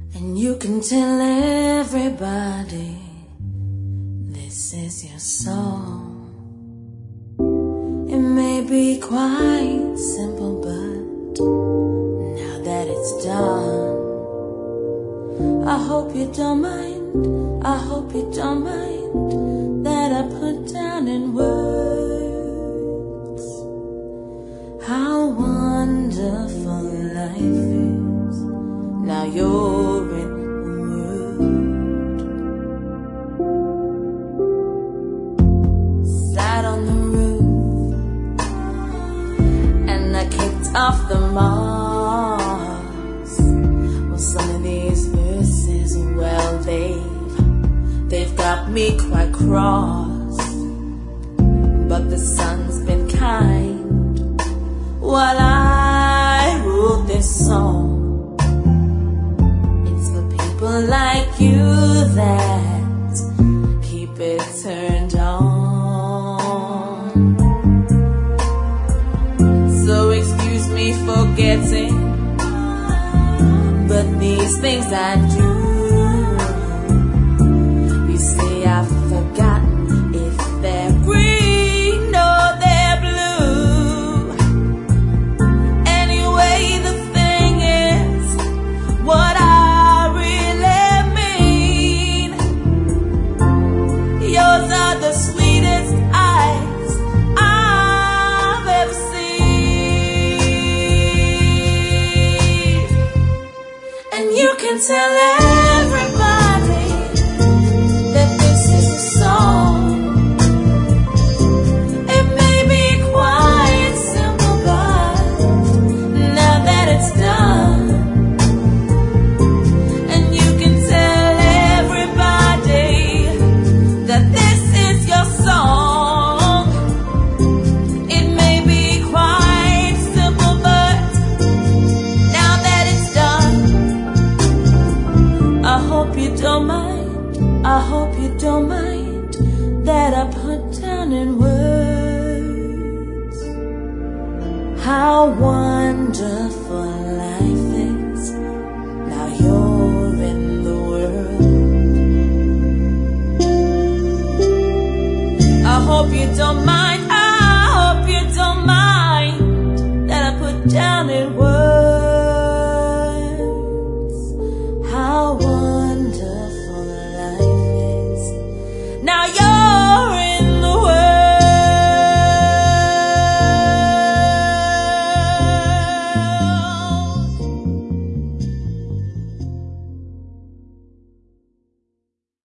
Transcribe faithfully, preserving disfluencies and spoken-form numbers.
And you can tell everybody this is your song. It may be quite simple, but now that it's done, I hope you don't mind, I hope you don't mind that I put down in words how wonderful life is. Now you're in the world. Sat on the roof and I kicked off the moss. Well, some of these verses, well, they've they've got me quite cross, but the sun's been kind while I wrote this song. People like you that keep it turned on. So excuse me for getting, but these things I do, you see I've forgotten if they're green or they're blue. Anyway, the thing is, what I Yours are the sweetest eyes I've ever seen. And you can tell